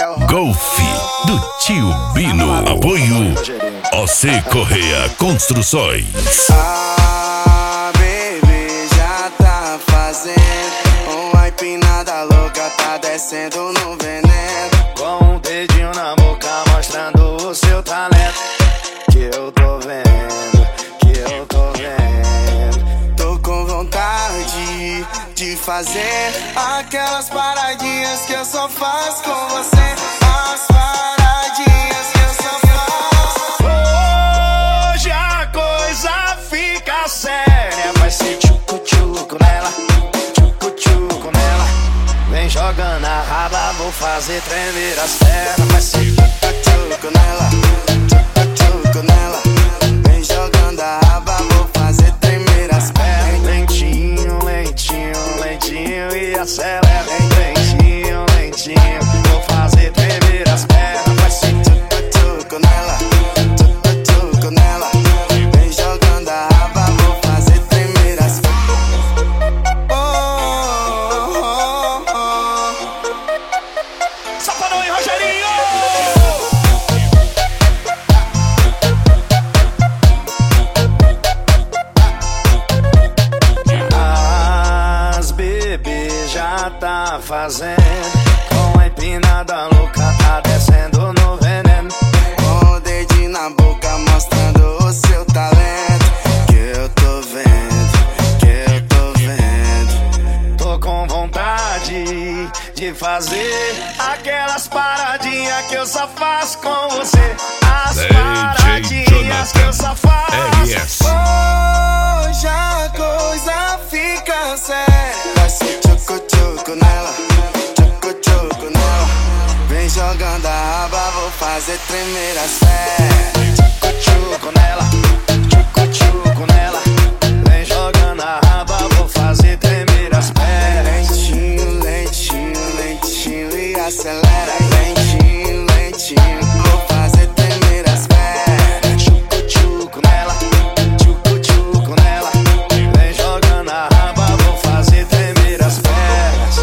Golf do Tio Bino. Apoio OC Correia Construções. Ah, baby, já tá fazendo uma empinada louca, tá descendo no veneno. Com um dedinho na boca mostrando o seu talento. Que eu tô vendo, que eu tô vendo. Tô com vontade de fazer aquelas paradinhas que eu só faço com você. As paradinhas que eu só faço. Hoje a coisa fica séria. Vai ser tchucu-tchucu nela, tchucu-tchucu nela. Vem jogando a raba, vou fazer tremer as pernas. Vai ser Tchucu nela, tchucu nela. Vem jogando a raba, vou fazer tremer as pernas. lentinho, lentinho, lentinho e acelera. Lentinho, lentinho, vou fazer tremer as pernas. Vai ser Tchucu nela, tchucu nela. Vem jogando a raba, vou fazer tremer as pernas. Safadão e Rogerinho! As bebês já tá fazendo. Com a empinada louca tá descendo no veneno. Com o dedinho na boca mostrando o seu talento. Que eu tô vendo, que eu tô vendo. Tô com vontade de fazer aquelas paradinhas que eu só faço com você. As DJ paradinhas que eu só faço. RS. Hoje a coisa fica séria. Vai ser tchucu-tchucu nela, tchucu-tchucu nela. Vem jogando a raba, vou fazer tremer as pernas. Tchucu-tchucu nela, tchucu-tchucu nela. Vem jogando a raba, vou fazer tremer as pernas. Lentinho, lentinho, lentinho e acelera. Lentinho, lentinho, vou fazer tremer as pernas. Tchucu-tchucu nela, tchucu-tchucu nela. Vem jogando a raba, vou fazer tremer as pernas.